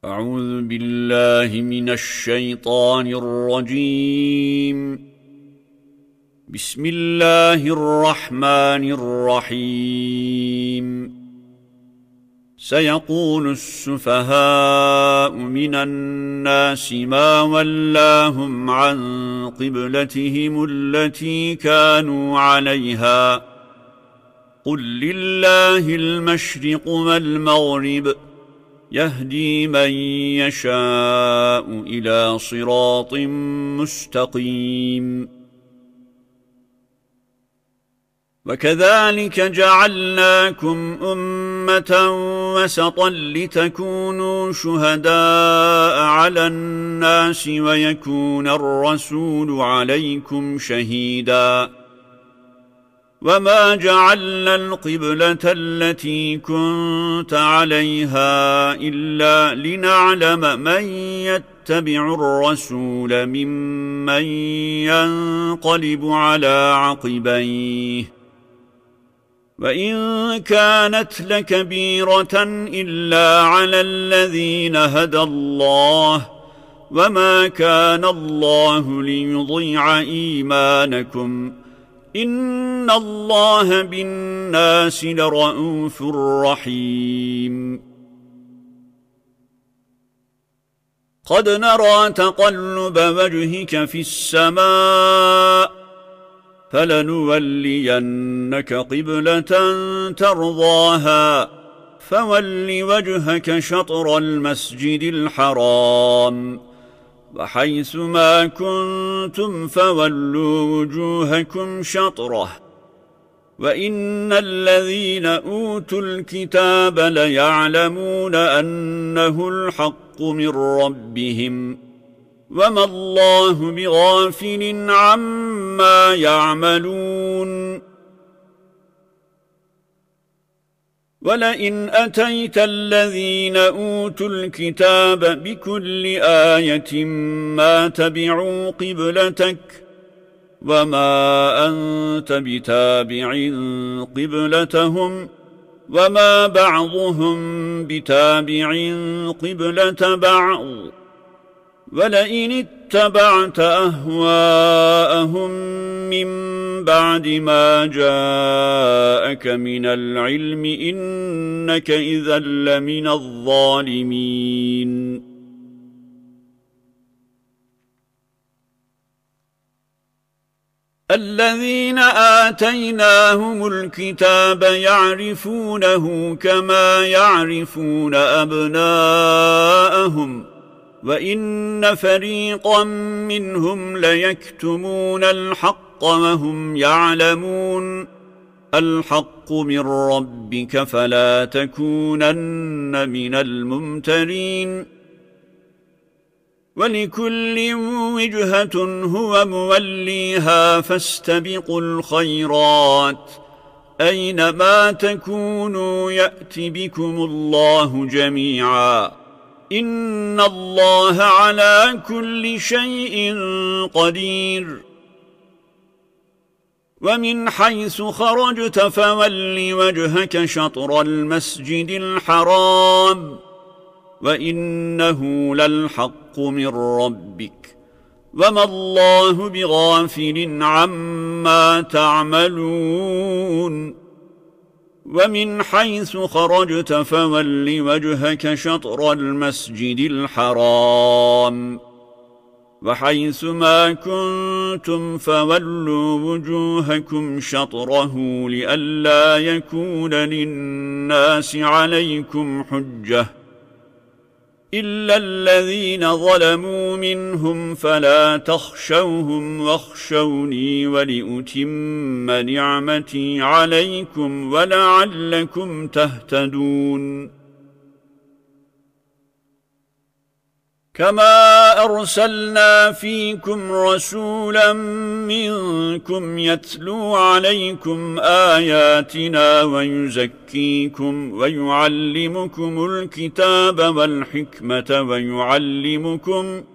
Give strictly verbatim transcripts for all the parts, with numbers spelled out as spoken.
أعوذ بالله من الشيطان الرجيم. بسم الله الرحمن الرحيم. سيقول السفهاء من الناس ما ولاهم عن قبلتهم التي كانوا عليها قل لله المشرق والمغرب يهدي من يشاء إلى صراط مستقيم. وكذلك جعلناكم أمة وسطا لتكونوا شهداء على الناس ويكون الرسول عليكم شهيدا. وما جعلنا القبلة التي كنت عليها إلا لنعلم من يتبع الرسول ممن ينقلب على عقبيه. وإن كانت لكبيرة إلا على الذين هدى الله وما كان الله ليضيع إيمانكم إن الله بالناس لرءوف رحيم. قد نرى تقلب وجهك في السماء فلنولينك قبلة ترضاها فول وجهك شطر المسجد الحرام وحيث ما كنتم فولوا وجوهكم شطره وإن الذين أوتوا الكتاب ليعلمون أنه الحق من ربهم وما الله بغافل عما يعملون. ولئن أتيت الذين أوتوا الكتاب بكل آية ما تبعوا قبلتك وما أنت بتابع قبلتهم وما بعضهم بتابع قبلة بعض. ولئن اتبعت أهواءهم من بعد ما جاءك من العلم إنك إذا لمن الظالمين. الذين آتيناهم الكتاب يعرفونه كما يعرفون أبناءهم وإن فريقا منهم ليكتمون الحق وهم يعلمون. الحق من ربك فلا تكونن من الممترين. ولكل وجهة هو موليها فاستبقوا الخيرات أينما تكونوا يأت بكم الله جميعا إن الله على كل شيء قدير. ومن حيث خرجت فول وجهك شطر المسجد الحرام وإنه للحق من ربك وما الله بغافل عما تعملون. ومن حيث خرجت فول وجهك شطر المسجد الحرام وحيث ما كنتم فولوا وجوهكم شطره لئلا يكون للناس عليكم حجة إلا الذين ظلموا منهم فلا تخشوهم واخشوني ولأتم نعمتي عليكم ولعلكم تهتدون. كما أرسلنا فيكم رسولا منكم يتلو عليكم آياتنا ويزكيكم ويعلمكم الكتاب والحكمة ويعلمكم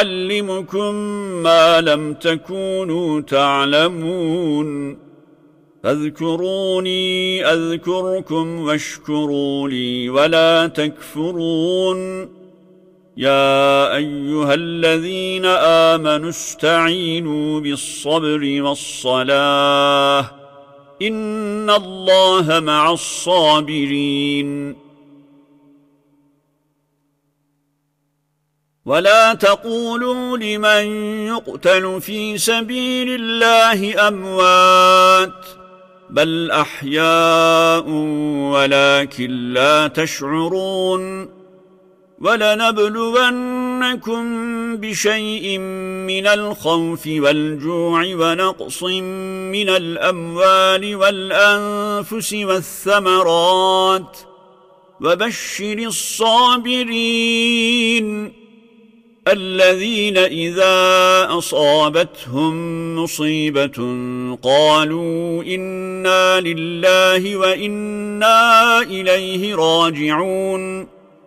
ويعلمكم ما لم تكونوا تعلمون فاذكروني أذكركم واشكروا لي ولا تكفرون يا أيها الذين آمنوا استعينوا بالصبر والصلاة إن الله مع الصابرين ولا تقولوا لمن يقتل في سبيل الله أموات بل أحياء ولكن لا تشعرون ولنبلونكم بشيء من الخوف والجوع ونقص من الأموال والأنفس والثمرات وبشر الصابرين الذين إذا أصابتهم مصيبة قالوا إنا لله وإنا إليه راجعون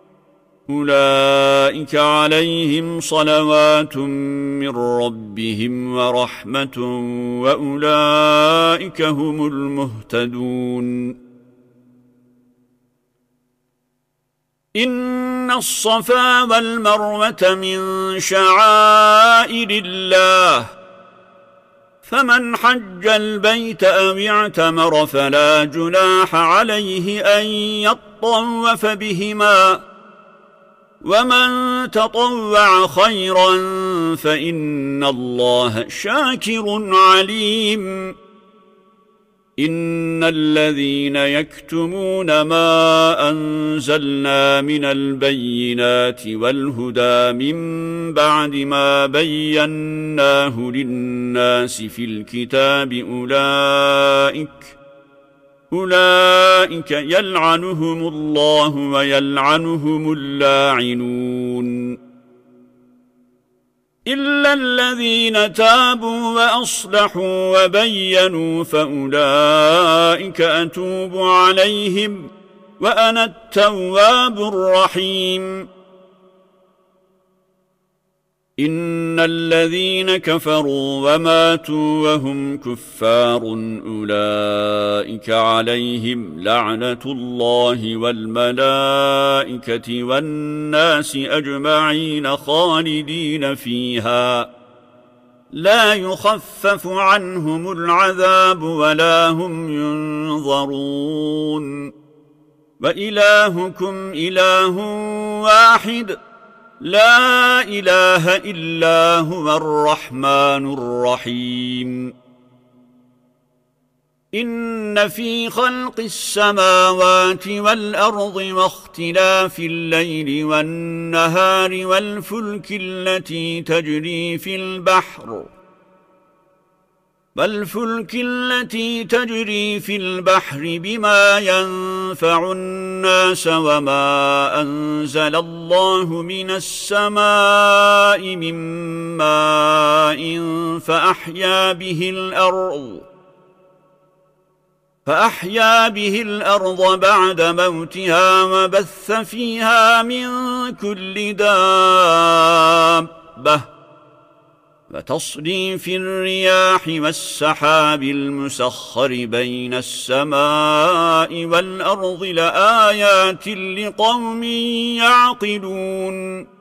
أولئك عليهم صلوات من ربهم ورحمة وأولئك هم المهتدون إن الصفا والمروة من شعائر الله فمن حج البيت أو اعتمر فلا جناح عليه أن يطوف بهما ومن تطوع خيرا فإن الله شاكر عليم إن الذين يكتمون ما أنزلنا من البينات والهدى من بعد ما بيناه للناس في الكتاب أولئك أولئك يلعنهم الله ويلعنهم اللاعنون إلا الذين تابوا وأصلحوا وبينوا فأولئك أتوب عليهم وأنا التواب الرحيم إن الذين كفروا وماتوا وهم كفار أولئك عليهم لعنة الله والملائكة والناس أجمعين خالدين فيها لا يخفف عنهم العذاب ولا هم ينظرون وإلهكم إله واحد لا إله إلا هو الرحمن الرحيم إن في خلق السماوات والأرض واختلاف الليل والنهار والفلك التي تجري في البحر والفلك التي تجري في البحر بما ينفع الناس وما أنزل الله من السماء من ماء فأحيا به الأرض فأحيا به الأرض بعد موتها وبث فيها من كل دابة وتصريف الرياح والسحاب المسخر بين السماء والأرض لآيات لقوم يعقلون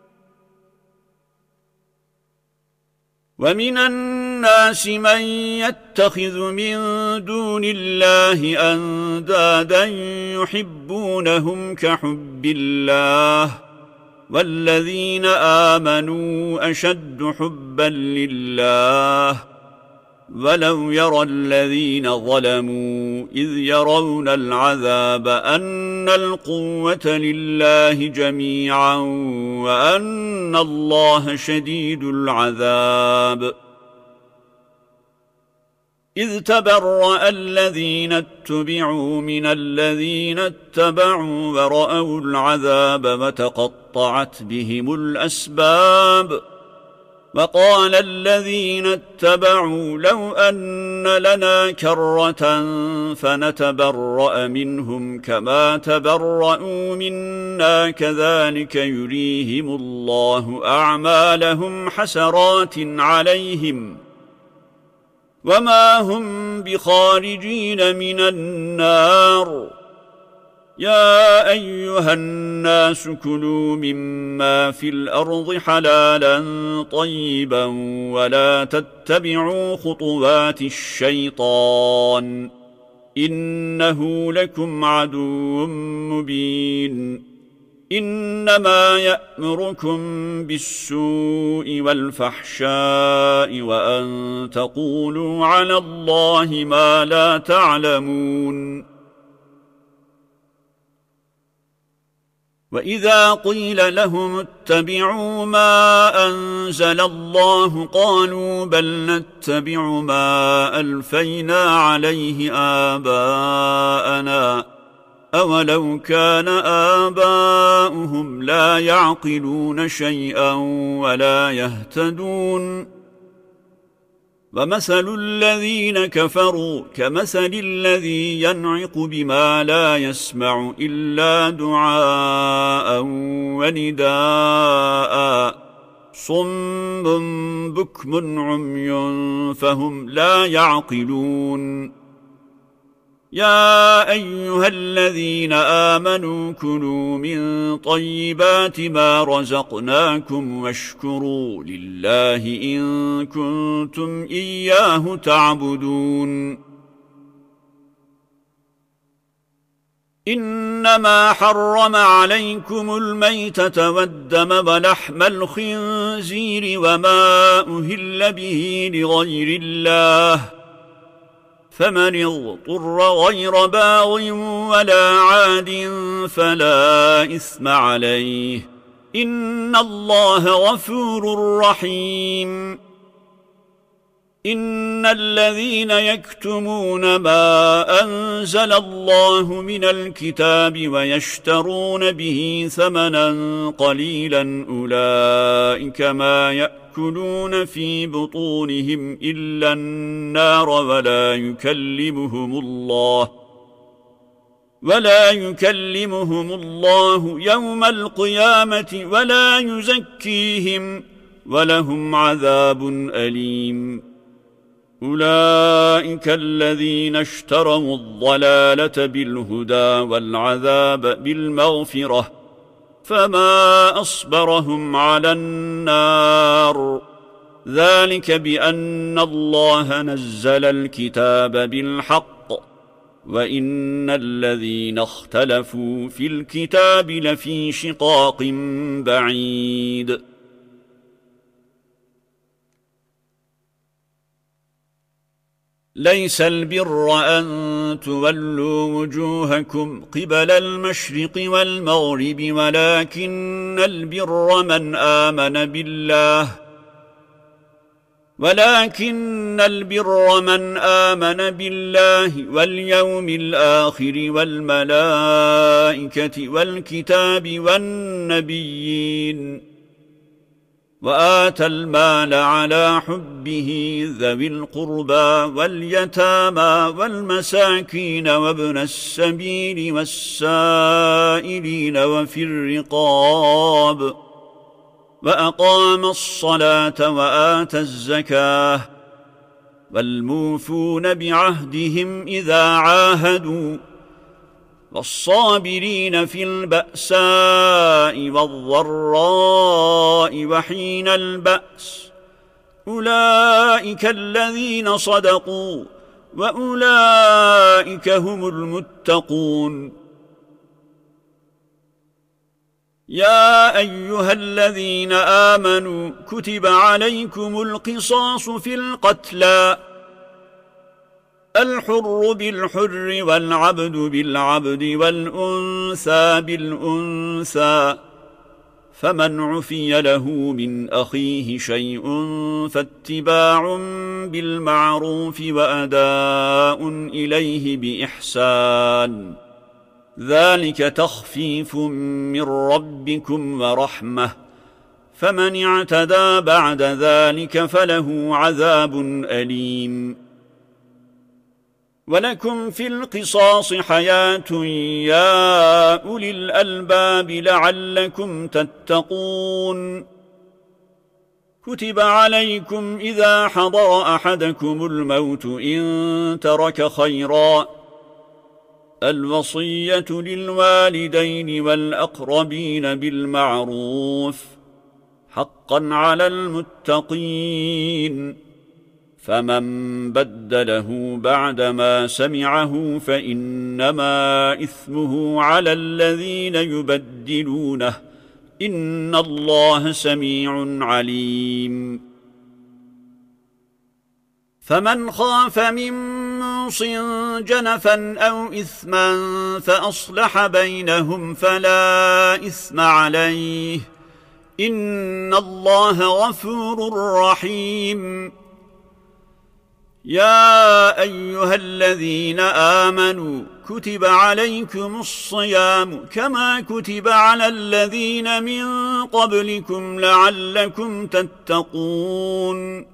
ومن الناس من يتخذ من دون الله أندادا يحبونهم كحب الله والذين آمنوا أشد حبا لله ولو يرى الذين ظلموا إذ يرون العذاب أن القوة لله جميعا وأن الله شديد العذاب إذ تبرأ الذين اتبعوا من الذين اتبعوا ورأوا العذاب وتقطعت بهم الأسباب وقال الذين اتبعوا لو أن لنا كرة فنتبرأ منهم كما تبرأوا منا كذلك يريهم الله أعمالهم حسرات عليهم وما هم بخارجين من النار يا أيها الناس كلوا مما في الأرض حلالا طيبا ولا تتبعوا خطوات الشيطان إنه لكم عدو مبين إنما يأمركم بالسوء والفحشاء وأن تقولوا على الله ما لا تعلمون وإذا قيل لهم اتبعوا ما أنزل الله قالوا بل نتبع ما ألفينا عليه آباءنا أولو كان آباؤهم لا يعقلون شيئا ولا يهتدون ومثل الذين كفروا كمثل الذي ينعق بما لا يسمع إلا دعاء ونداء صم بكم عمي فهم لا يعقلون يا أيها الذين آمنوا كلوا من طيبات ما رزقناكم واشكروا لله إن كنتم إياه تعبدون إنما حرم عليكم الميتة والدم ولحم الخنزير وما أهل به لغير الله فمن اضطر غير باغ ولا عاد فلا إثم عليه إن الله غفور رحيم إن الذين يكتمون ما أنزل الله من الكتاب ويشترون به ثمنا قليلا أولئك ما يأكلون في بطونهم إلا النار ولا يكلمهم الله ولا يكلمهم الله يوم القيامة ولا يزكيهم ولهم عذاب أليم أولئك الذين اشتروا الضلالة بالهدى والعذاب بالمغفرة فما أصبرهم على النار ذلك بأن الله نزل الكتاب بالحق وإن الذين اختلفوا في الكتاب لفي شقاق بعيد ليس البر أن تولوا وجوهكم قبل المشرق والمغرب ولكن البر من آمن بالله ولكن البر من آمن بالله واليوم الآخر والملائكة والكتاب والنبيين وآتى المال على حبه ذوي القربى واليتامى والمساكين وابن السبيل والسائلين وفي الرقاب وأقام الصلاة وآتى الزكاة والموفون بعهدهم إذا عاهدوا والصابرين في البأساء والضراء وحين البأس أولئك الذين صدقوا وأولئك هم المتقون يا أيها الذين آمنوا كتب عليكم القصاص في القتلى الحر بالحر والعبد بالعبد والأنثى بالأنثى فمن عفي له من أخيه شيء فاتباع بالمعروف وأداء إليه بإحسان ذلك تخفيف من ربكم ورحمة فمن اعتدى بعد ذلك فله عذاب أليم ولكم في القصاص حياة يا أولي الألباب لعلكم تتقون كتب عليكم إذا حضر أحدكم الموت إن ترك خيرا الوصية للوالدين والأقربين بالمعروف حقا على المتقين فمن بدله بعدما سمعه فإنما إثمه على الذين يبدلونه إن الله سميع عليم فمن خاف من موص جنفا أو إثما فأصلح بينهم فلا إثم عليه إن الله غفور رحيم يا أيها الذين آمنوا كتب عليكم الصيام كما كتب على الذين من قبلكم لعلكم تتقون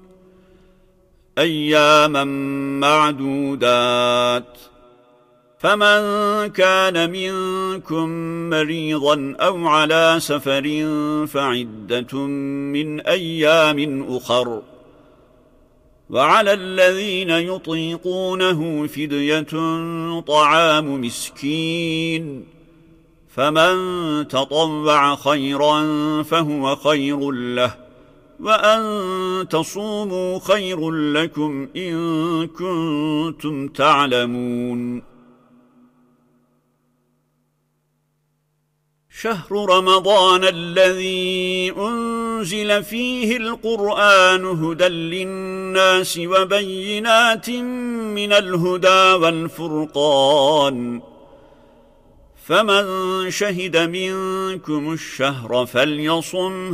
أياما معدودات فمن كان منكم مريضا أو على سفر فعدة من أيام أخر وعلى الذين يطيقونه فدية طعام مسكين فمن تطوع خيرا فهو خير له وأن تصوموا خير لكم إن كنتم تعلمون شهر رمضان الذي أنزل فيه القرآن هدى للناس وبينات من الهدى والفرقان فمن شهد منكم الشهر فليصمه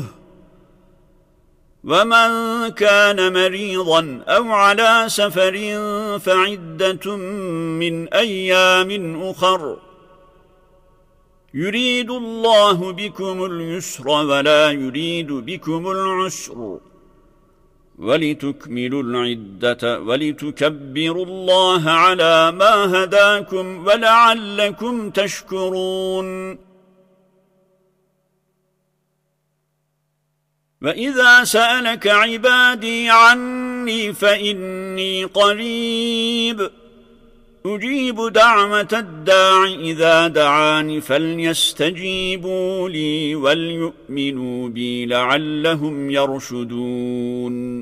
ومن كان مريضا أو على سفر فعدة من أيام أخر يريد الله بكم اليسر ولا يريد بكم العسر ولتكملوا العدة ولتكبروا الله على ما هداكم ولعلكم تشكرون وإذا سألك عبادي عني فإني قريب أجيب دعوة الداع إذا دعاني فليستجيبوا لي وليؤمنوا بي لعلهم يرشدون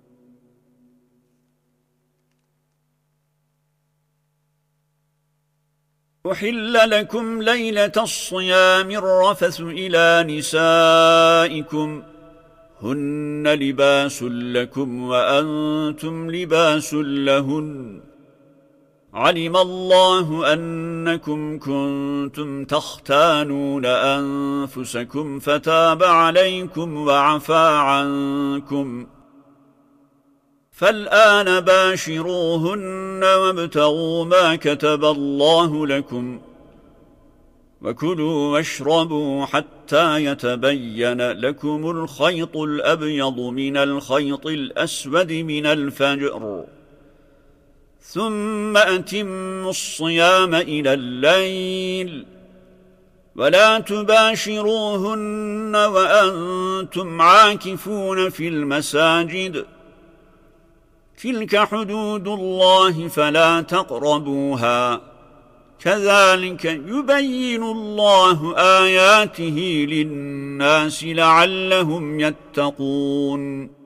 أحل لكم ليلة الصيام الرفث إلى نسائكم هن لباس لكم وأنتم لباس لهن علم الله أنكم كنتم تختانون أنفسكم فتاب عليكم وعفى عنكم فالآن باشروهن وابتغوا ما كتب الله لكم وكلوا واشربوا حتى يتبين لكم الخيط الأبيض من الخيط الأسود من الفجر ثم أتموا الصيام إلى الليل ولا تباشروهن وأنتم عاكفون في المساجد تلك حدود الله فلا تقربوها كذلك يبين الله آياته للناس لعلهم يتقون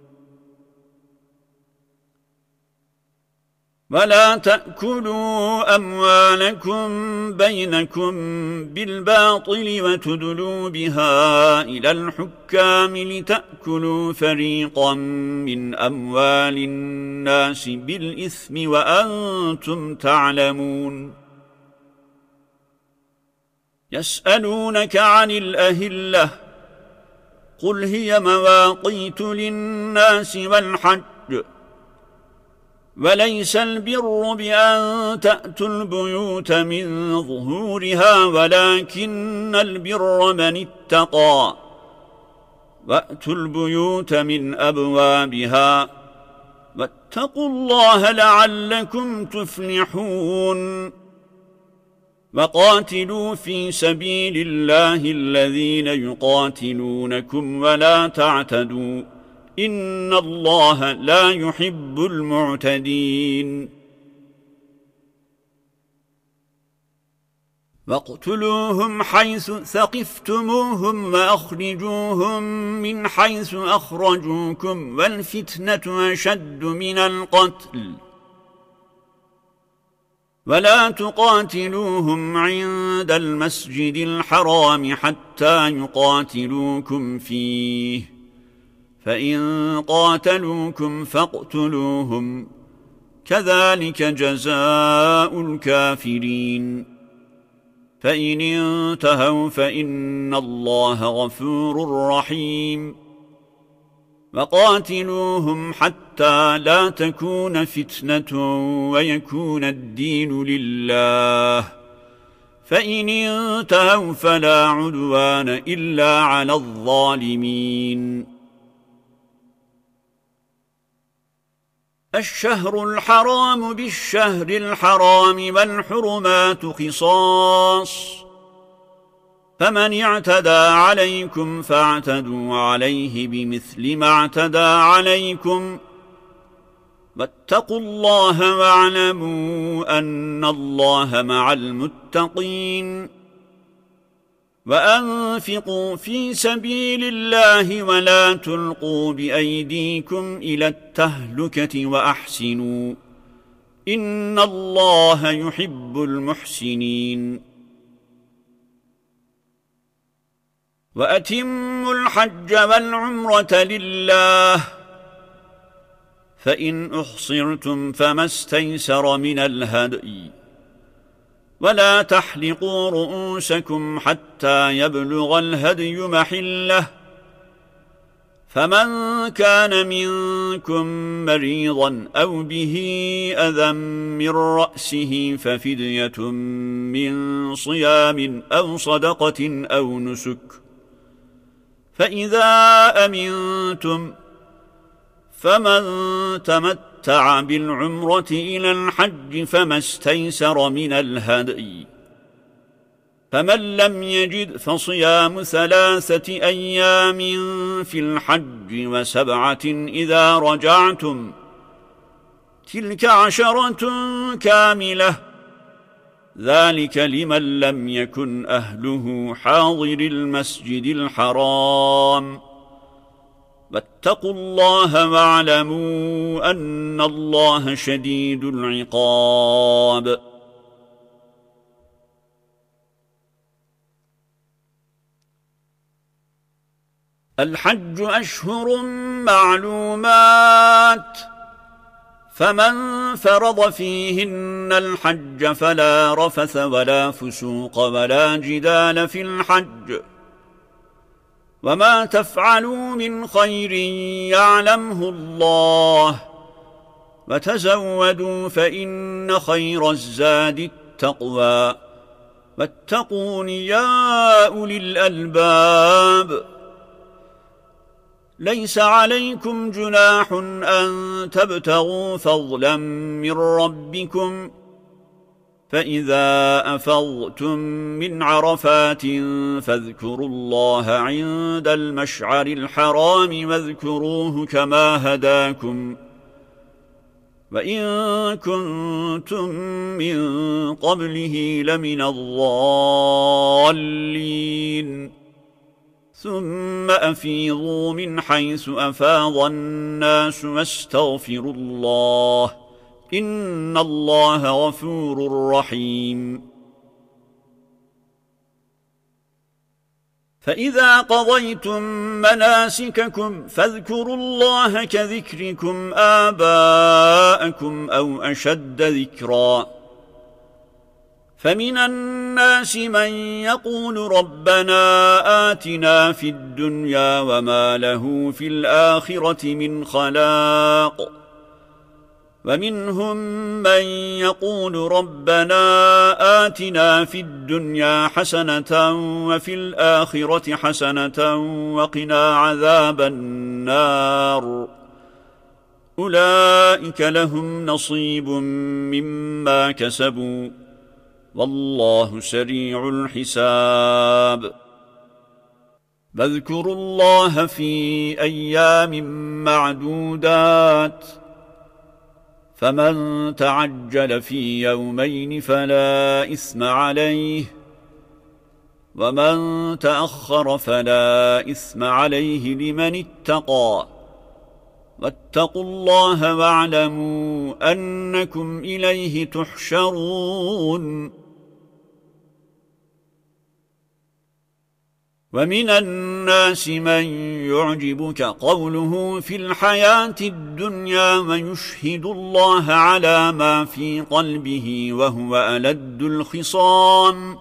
ولا تأكلوا أموالكم بينكم بالباطل وتدلوا بها إلى الحكام لتأكلوا فريقا من أموال الناس بالإثم وأنتم تعلمون يسألونك عن الأهلة قل هي مواقيت للناس والحج وليس البر بأن تأتوا البيوت من ظهورها ولكن البر من اتقى وأتوا البيوت من أبوابها واتقوا الله لعلكم تفلحون وقاتلوا في سبيل الله الذين يقاتلونكم ولا تعتدوا إن الله لا يحب المعتدين واقتلوهم حيث ثقفتموهم وأخرجوهم من حيث أخرجوكم والفتنة أشد من القتل ولا تقاتلوهم عند المسجد الحرام حتى يقاتلوكم فيه فإن قاتلوكم فاقتلوهم كذلك جزاء الكافرين فإن انتهوا فإن الله غفور رحيم وقاتلوهم حتى لا تكون فتنة ويكون الدين لله فإن انتهوا فلا عدوان إلا على الظالمين الشهر الحرام بالشهر الحرام والحرمات قصاص فمن اعتدى عليكم فاعتدوا عليه بمثل ما اعتدى عليكم واتقوا الله واعلموا أن الله مع المتقين وأنفقوا في سبيل الله ولا تلقوا بأيديكم إلى التهلكة وأحسنوا إن الله يحب المحسنين وأتموا الحج والعمرة لله فإن أحصرتم فما استيسر من الهدي ولا تحلقوا رؤوسكم حتى يبلغ الهدي محله فمن كان منكم مريضا أو به أذى من رأسه ففدية من صيام أو صدقة أو نسك فإذا أمنتم فمن تمتع بالعمرة إلى الحج فما استيسر من الهدي فمن لم يجد فصيام ثلاثة أيام في الحج وسبعة إذا رجعتم تلك عشرة كاملة ذلك لمن لم يكن أهله حاضر المسجد الحرام واتقوا الله واعلموا أن الله شديد العقاب الحج أشهر معلومات فمن فرض فيهن الحج فلا رفث ولا فسوق ولا جدال في الحج وما تفعلوا من خير يعلمه الله وتزودوا فإن خير الزاد التقوى واتقون يا أولي الألباب ليس عليكم جناح أن تبتغوا فضلا من ربكم فإذا أفضتم من عرفات فاذكروا الله عند المشعر الحرام واذكروه كما هداكم وإن كنتم من قبله لمن الضالين ثم أفيضوا من حيث أفاض الناس واستغفروا الله إن الله غفور رحيم فإذا قضيتم مناسككم فاذكروا الله كذكركم آباءكم أو أشد ذكرا فمن الناس من يقول ربنا آتنا في الدنيا وما له في الآخرة من خلاق ومنهم من يقول ربنا آتنا في الدنيا حسنة وفي الآخرة حسنة وقنا عذاب النار أولئك لهم نصيب مما كسبوا والله سريع الحساب فاذكروا الله في أيام معدودات فمن تعجل في يومين فلا إثم عليه ومن تأخر فلا إثم عليه لمن اتقى واتقوا الله واعلموا أنكم إليه تحشرون ومن الناس من يعجبك قوله في الحياة الدنيا ويشهد الله على ما في قلبه وهو ألد الخصام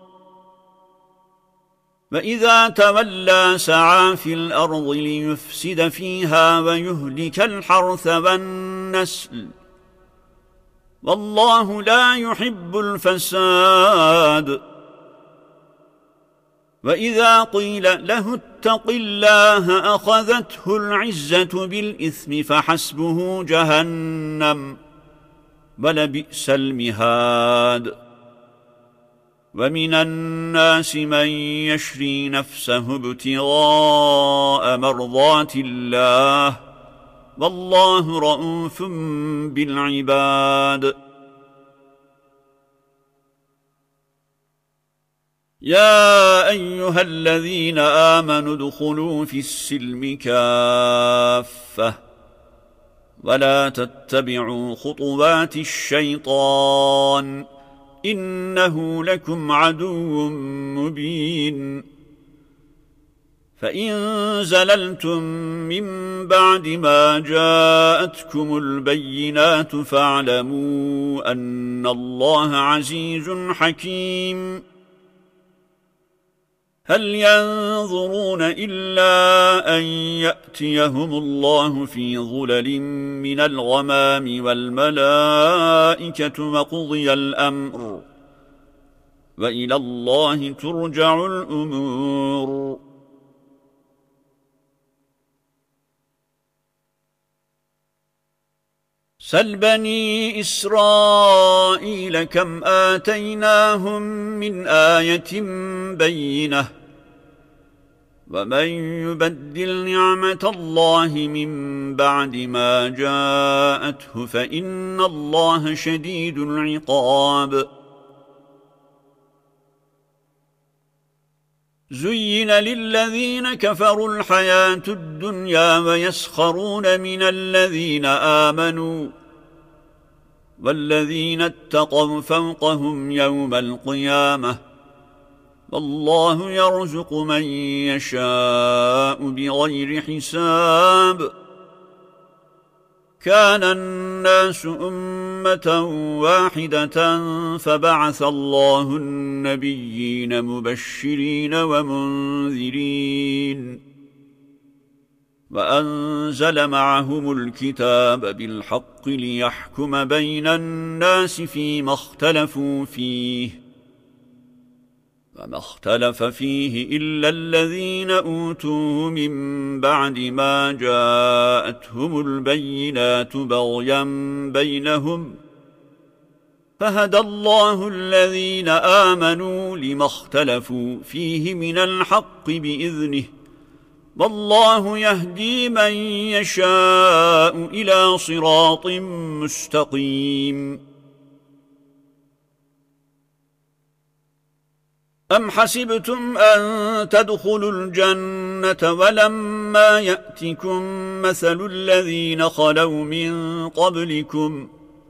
وإذا تولى سعى في الأرض ليفسد فيها ويهلك الحرث والنسل والله لا يحب الفساد وإذا قيل له اتق الله أخذته العزة بالإثم فحسبه جهنم ولبئس المهاد ومن الناس من يشري نفسه ابتغاء مرضات الله والله رؤوف بالعباد يا أيها الذين آمنوا ادخلوا في السلم كافة ولا تتبعوا خطوات الشيطان إنه لكم عدو مبين فإن زللتم من بعد ما جاءتكم البينات فاعلموا أن الله عزيز حكيم هل ينظرون إلا أن يأتيهم الله في ظلل من الغمام والملائكة وقضي الأمر وإلى الله ترجع الأمور سل بني إسرائيل كم آتيناهم من آية بينة ومن يبدل نعمة الله من بعد ما جاءته فإن الله شديد العقاب زين للذين كفروا الحياة الدنيا ويسخرون من الذين آمنوا والذين اتقوا فوقهم يوم القيامة والله يرزق من يشاء بغير حساب كان الناس أمة واحدة فبعث الله النبيين مبشرين ومنذرين وأنزل معهم الكتاب بالحق ليحكم بين الناس فيما اختلفوا فيه وما اختلف فيه إلا الذين أوتوه من بعد ما جاءتهم البينات بغيا بينهم فهدى الله الذين آمنوا لما اختلفوا فيه من الحق بإذنه والله يهدي من يشاء إلى صراط مستقيم أم حسبتم أن تدخلوا الجنة ولما يأتكم مثل الذين خلوا من قبلكم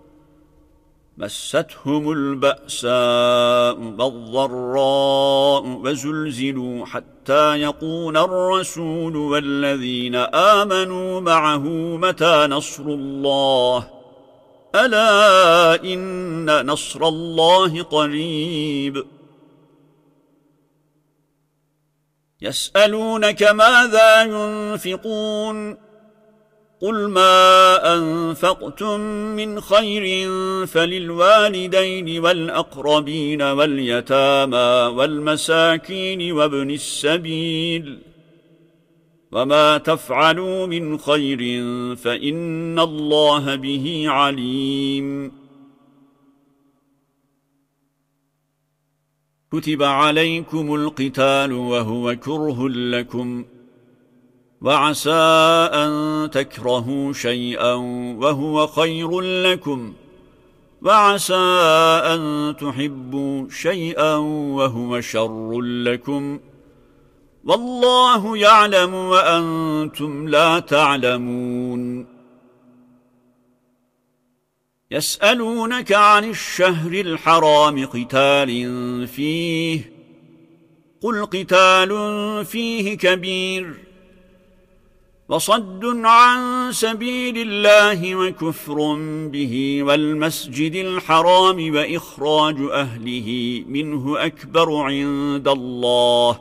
مستهم البأساء والضراء وزلزلوا حتى يقول الرسول والذين آمنوا معه متى نصر الله ألا إن نصر الله قريب يسألونك ماذا ينفقون قل ما أنفقتم من خير فللوالدين والأقربين واليتامى والمساكين وابن السبيل وما تفعلوا من خير فإن الله به عليم كتب عليكم القتال وهو كره لكم وعسى أن تكرهوا شيئا وهو خير لكم وعسى أن تحبوا شيئا وهو شر لكم والله يعلم وأنتم لا تعلمون يسألونك عن الشهر الحرام قتال فيه قل قتال فيه كبير وصد عن سبيل الله وكفر به والمسجد الحرام وإخراج أهله منه أكبر عند الله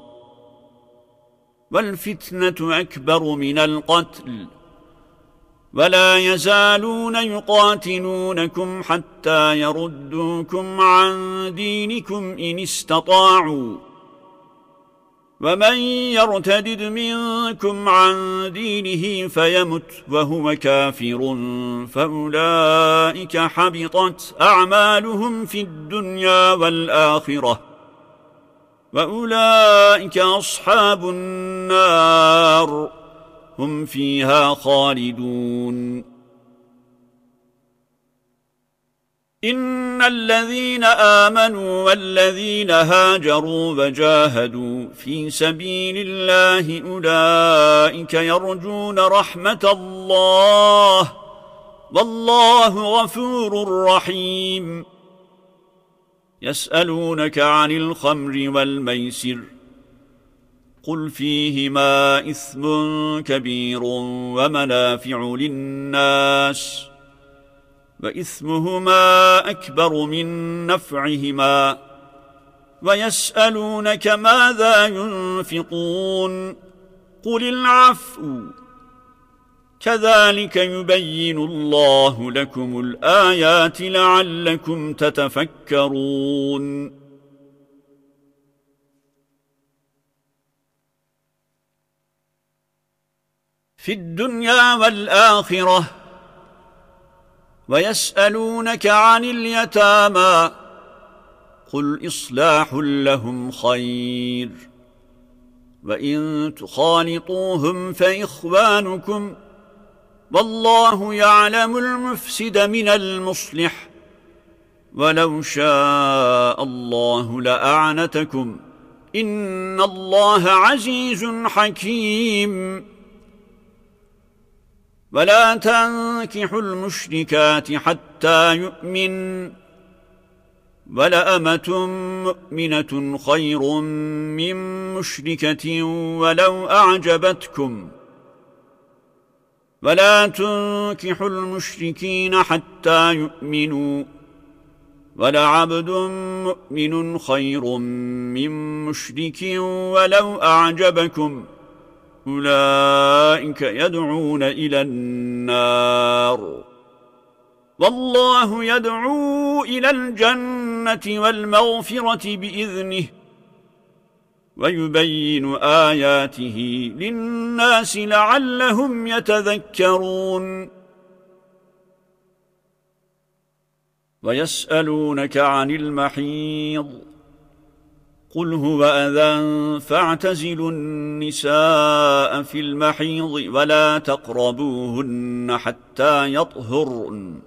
والفتنة أكبر من القتل ولا يزالون يقاتلونكم حتى يردوكم عن دينكم إن استطاعوا ومن يرتدد منكم عن دينه فيمت وهو كافر فأولئك حبطت أعمالهم في الدنيا والآخرة وأولئك أصحاب النار هم فيها خالدون إن الذين آمنوا والذين هاجروا وجاهدوا في سبيل الله أولئك يرجون رحمة الله والله غفور رحيم يسألونك عن الخمر والميسر قل فيهما إثم كبير ومنافع للناس وإثمهما أكبر من نفعهما ويسألونك ماذا ينفقون قل العفو كذلك يبين الله لكم الآيات لعلكم تتفكرون في الدنيا والآخرة ويسألونك عن اليتامى قل إصلاح لهم خير وإن تخالطوهم فإخوانكم والله يعلم المفسد من المصلح ولو شاء الله لأعنتكم إن الله عزيز حكيم ولا تنكحوا المشركات حتى يؤمن ولأمة مؤمنة خير من مشركة ولو أعجبتكم ولا تنكحوا المشركين حتى يؤمنوا ولعبد مؤمن خير من مشرك ولو أعجبكم أولئك يدعون إلى النار والله يدعو إلى الجنة والمغفرة بإذنه ويبين آياته للناس لعلهم يتذكرون ويسألونك عن المحيض قل هو أذى فاعتزلوا النساء في المحيض ولا تقربوهن حتى يطهرن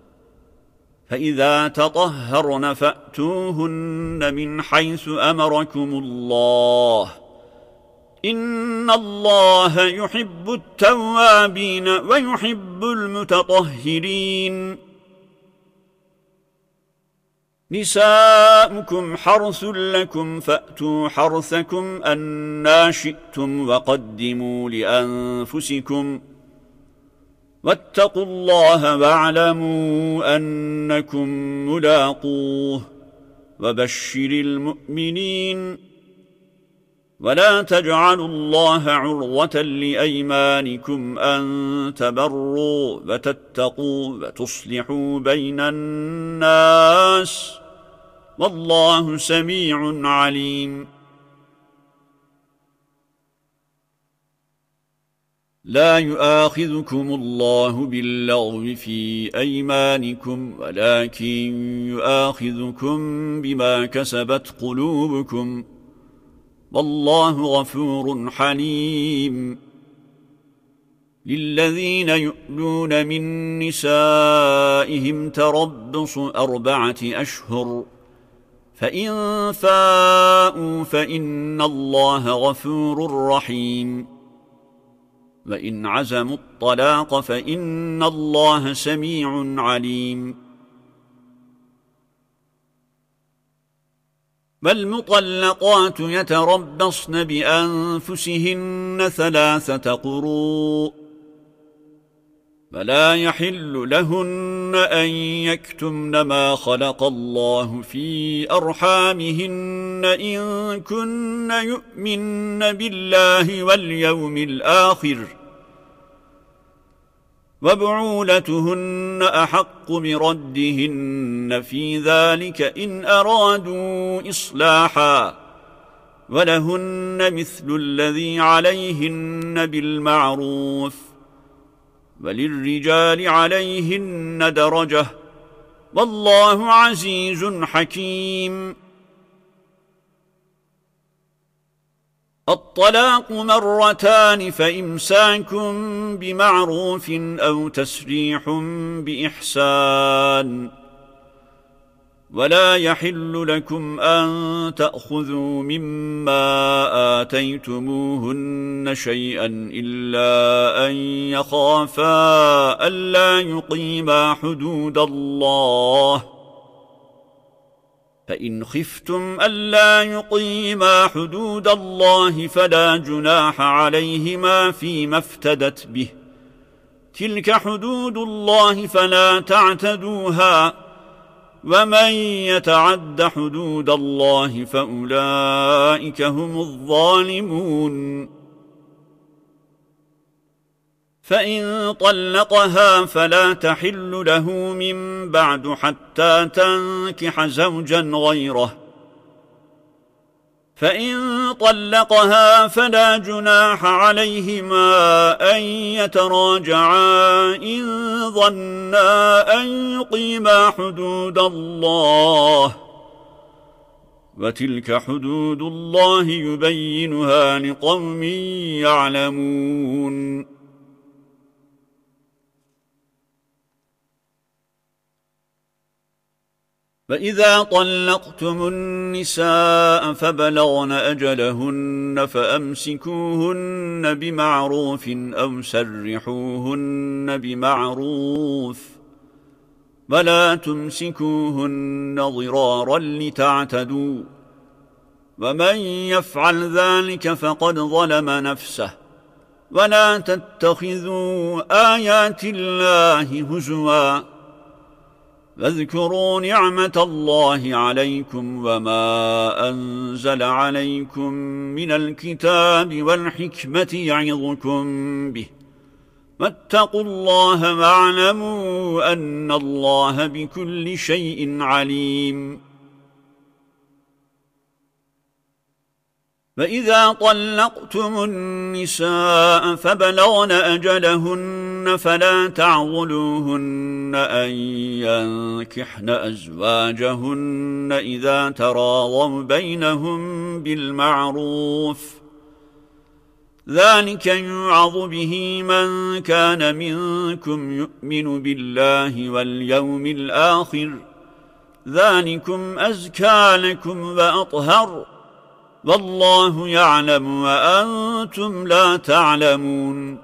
فإذا تطهرن فأتوهن من حيث أمركم الله إن الله يحب التوابين ويحب المتطهرين نساؤكم حرث لكم فأتوا حرثكم أنى شئتم وقدموا لأنفسكم واتقوا الله واعلموا أنكم ملاقوه وبشر المؤمنين ولا تجعلوا الله عرضة لأيمانكم أن تبروا وتتقوا وتصلحوا بين الناس والله سميع عليم لا يؤاخذكم الله باللغو في أيمانكم ولكن يؤاخذكم بما كسبت قلوبكم والله غفور حليم للذين يؤلون من نسائهم تربص أربعة أشهر فإن فاءوا فإن الله غفور رحيم وإن عزموا الطلاق فإن الله سميع عليم والمطلقات يتربصن بأنفسهن ثلاثة قروء فلا يحل لهن أن يكتمن ما خلق الله في أرحامهن إن كن يؤمن بالله واليوم الآخر وبعولتهن أحق بردهن في ذلك إن أرادوا إصلاحا ولهن مثل الذي عليهن بالمعروف وللرجال عليهن درجة والله عزيز حكيم الطلاق مرتان فإمساك بمعروف أو تسريح بإحسان ولا يحل لكم أن تأخذوا مما آتيتموهن شيئا إلا أن يخافا ألا يقيما حدود الله فإن خفتم ألا يقيما حدود الله فلا جناح عليهما فيما افتدت به تلك حدود الله فلا تعتدوها ومن يتعد حدود الله فأولئك هم الظالمون فإن طلقها فلا تحل له من بعد حتى تنكح زوجا غيره فإن طلقها فلا جناح عليهما أن يتراجعا إن ظنا أن يقيما حدود الله وتلك حدود الله يبينها لقوم يعلمون فإذا طلقتم النساء فبلغن أجلهن فأمسكوهن بمعروف أو سرحوهن بمعروف ولا تمسكوهن ضرارا لتعتدوا ومن يفعل ذلك فقد ظلم نفسه ولا تتخذوا آيات الله هزوا واذكروا نعمة الله عليكم وما أنزل عليكم من الكتاب والحكمة يعظكم به واتقوا الله واعلموا أن الله بكل شيء عليم وإذا طلقتم النساء فبلغن أجلهن فلا تعضلوهن أن ينكحن أزواجهن إذا تراضوا بينهم بالمعروف ذلك يوعظ به من كان منكم يؤمن بالله واليوم الآخر ذلكم أزكى لكم وأطهر والله يعلم وأنتم لا تعلمون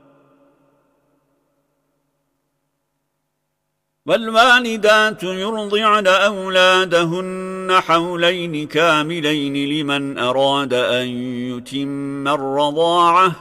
والوالدات يرضعن أولادهن حولين كاملين لمن أراد أن يتم الرضاعة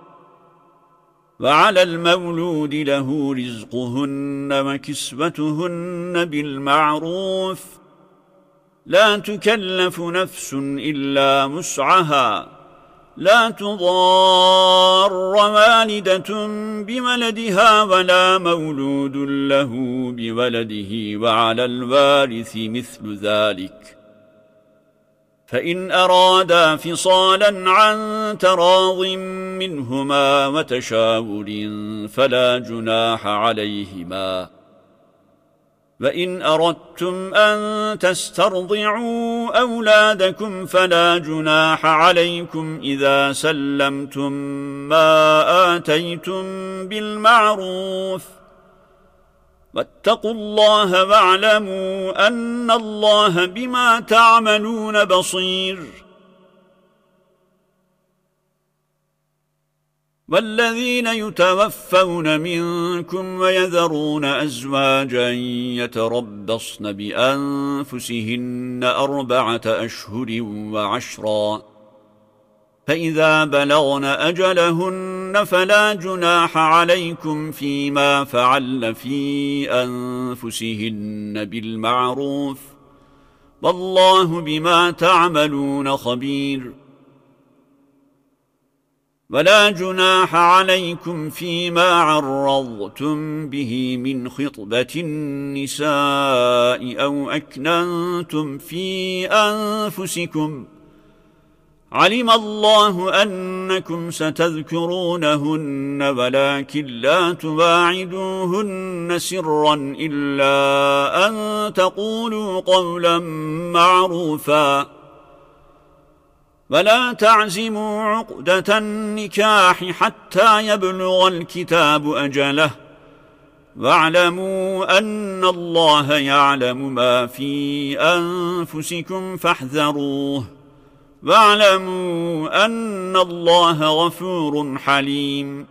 وعلى المولود له رزقهن وكسوتهن بالمعروف لا تكلف نفس إلا وسعها لا تضار والدة بولدها ولا مولود له بولده وعلى الوارث مثل ذلك فإن أرادا فصالا عن تراض منهما وتشاور فلا جناح عليهما. وإن أردتم أن تسترضعوا أولادكم فلا جناح عليكم إذا سلمتم ما آتيتم بالمعروف. واتقوا الله واعلموا أن الله بما تعملون بصير. والذين يتوفون منكم ويذرون أزواجا يتربصن بأنفسهن أربعة أشهر وعشرا، فإذا بلغن أجلهن فلا جناح عليكم فيما فعل في أنفسهن بالمعروف، والله بما تعملون خبير. ولا جناح عليكم فيما عرضتم به من خطبة النساء أو أكننتم في أنفسكم، علم الله أنكم ستذكرونهن ولكن لا تواعدوهن سرا إلا أن تقولوا قولا معروفا. ولا تعزموا عقدة النكاح حتى يبلغ الكتاب أجله، واعلموا أن الله يعلم ما في أنفسكم فاحذروه، واعلموا أن الله غفور حليم.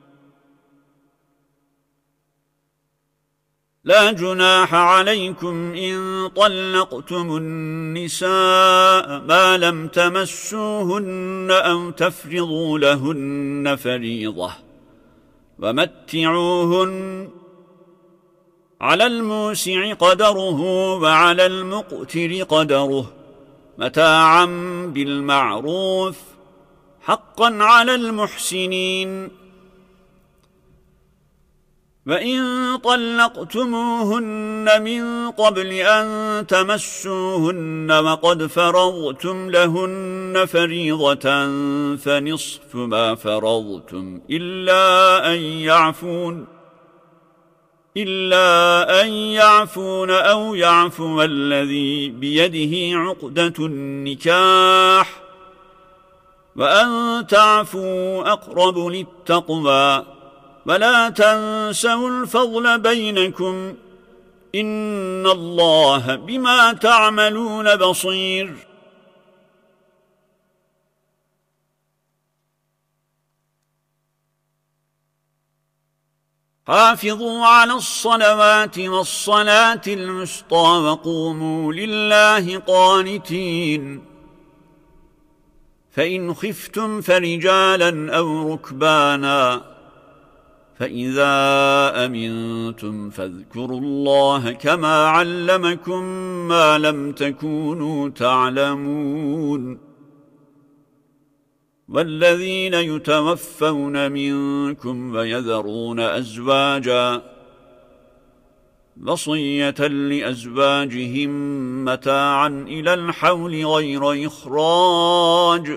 لا جناح عليكم إن طلقتم النساء ما لم تمسوهن أو تفرضوا لهن فريضة، ومتعوهن على الموسع قدره وعلى المقتر قدره متاعا بالمعروف حقا على المحسنين. وإن طلقتموهن من قبل أن تمسوهن وقد فرضتم لهن فريضة فنصف ما فرضتم إلا أن يعفون إلا أن يعفون أو يعفو الذي بيده عقدة النكاح، وأن تعفوا أقرب للتقوى. ولا تنسوا الفضل بينكم إن الله بما تعملون بصير. حافظوا على الصلوات والصلاة الوسطى وقوموا لله قانتين. فإن خفتم فرجالا أو ركبانا، فإذا أمنتم فاذكروا الله كما علمكم ما لم تكونوا تعلمون. والذين يتوفون منكم ويذرون أزواجا وصية لأزواجهم متاعا إلى الحول غير إخراج،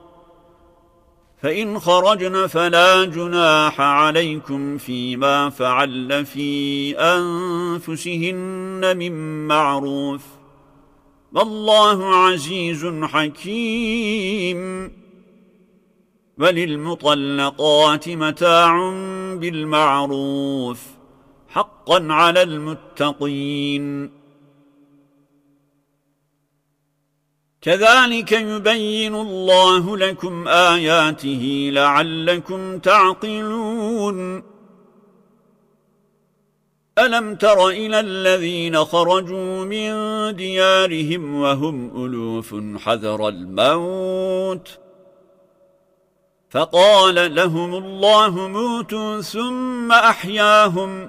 فإن خرجن فلا جناح عليكم فيما فعل في أنفسهن من معروف، والله عزيز حكيم. وللمطلقات متاع بالمعروف حقا على المتقين. كذلك يبين الله لكم آياته لعلكم تعقلون. ألم تر إلى الذين خرجوا من ديارهم وهم ألوف حذر الموت فقال لهم الله موتوا ثم أحياهم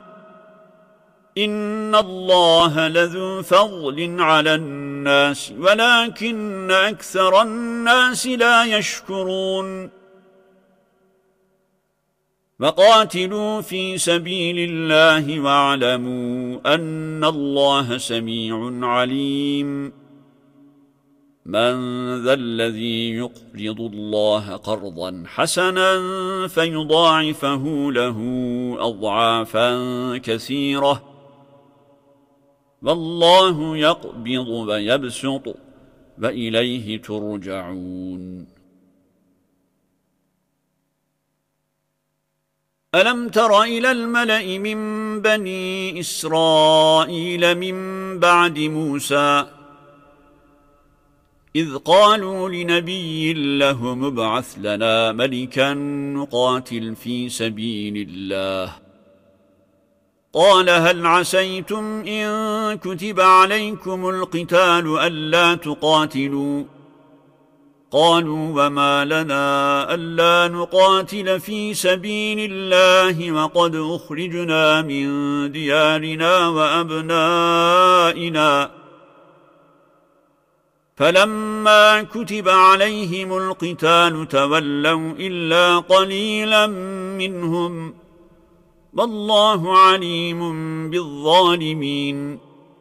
إن الله لذو فضل على الناس ولكن أكثر الناس لا يشكرون. وقاتلوا في سبيل الله واعلموا أن الله سميع عليم. من ذا الذي يقرض الله قرضا حسنا فيضاعفه له أضعافا كثيرة والله يقبض ويبسط وإليه ترجعون ألم تر إلى الملأ من بني إسرائيل من بعد موسى إذ قالوا لنبي له مبعث لنا ملكا نقاتل في سبيل الله قال هل عسيتم إن كتب عليكم القتال ألا تقاتلوا قالوا وما لنا ألا نقاتل في سبيل الله وقد أخرجنا من ديارنا وأبنائنا فلما كتب عليهم القتال تولوا إلا قليلا منهم والله عليم بالظالمين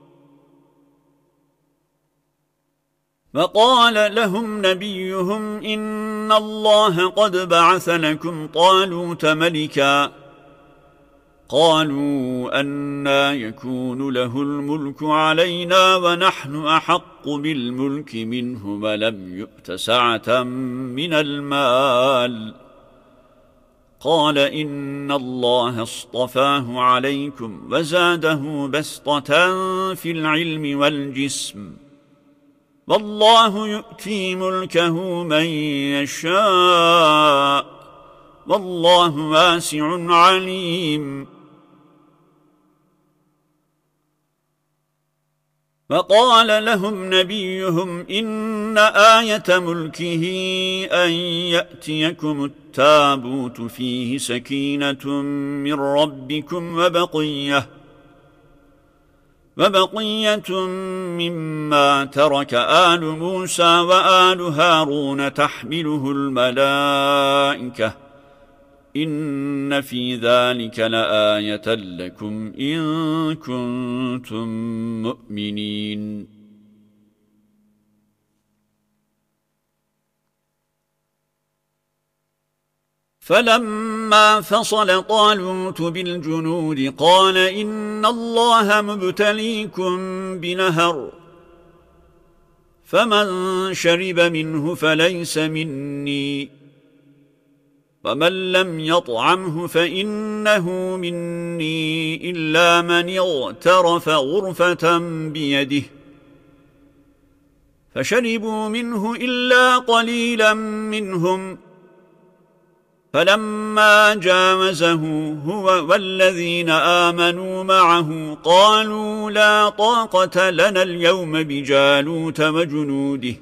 وقال لهم نبيهم إن الله قد بعث لكم طالوت ملكا قالوا أنى يكون له الملك علينا ونحن أحق بالملك منه ولم يؤت سعة من المال قال إن الله اصطفاه عليكم وزاده بسطة في العلم والجسم والله يؤتي ملكه من يشاء والله واسع عليم وقال لهم نبيهم إن آية ملكه أن يأتيكم التابوت فيه سكينة من ربكم وبقية وبقية مما ترك آل موسى وآل هارون تحمله الملائكة إن في ذلك لآية لكم إن كنتم مؤمنين فلما فصل طالوت بالجنود قال إن الله مبتليكم بنهر فمن شرب منه فليس مني ومن لم يطعمه فإنه مني إلا من اغترف غرفة بيده فشربوا منه إلا قليلا منهم فلما جاوزه هو والذين آمنوا معه قالوا لا طاقة لنا اليوم بجالوت وجنوده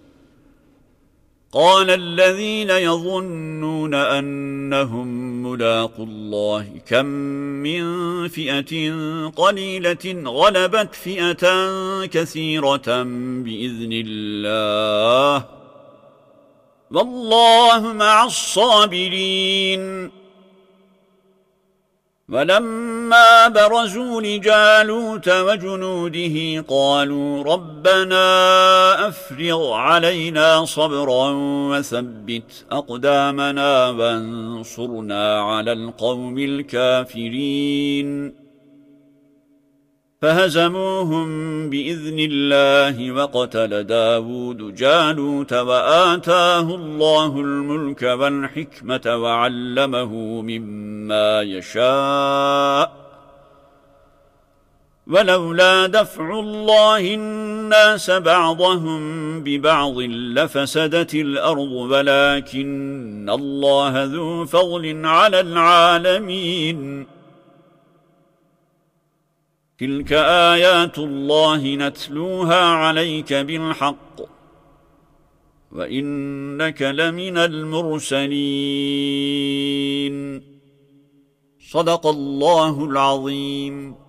قال الذين يظنون أنهم ملاقوا الله كم من فئة قليلة غلبت فئة كثيرة بإذن الله والله مع الصابرين ولما برزوا لجالوت وجنوده قالوا ربنا أفرغ علينا صبرا وثبت أقدامنا وانصرنا على القوم الكافرين فهزموهم بإذن الله وقتل داود جالوت وآتاه الله الملك والحكمة وعلمه مما يشاء ولولا دفع الله الناس بعضهم ببعض لفسدت الأرض ولكن الله ذو فضل على العالمين تلك آيات الله نتلوها عليك بالحق وإنك لمن المرسلين صدق الله العظيم.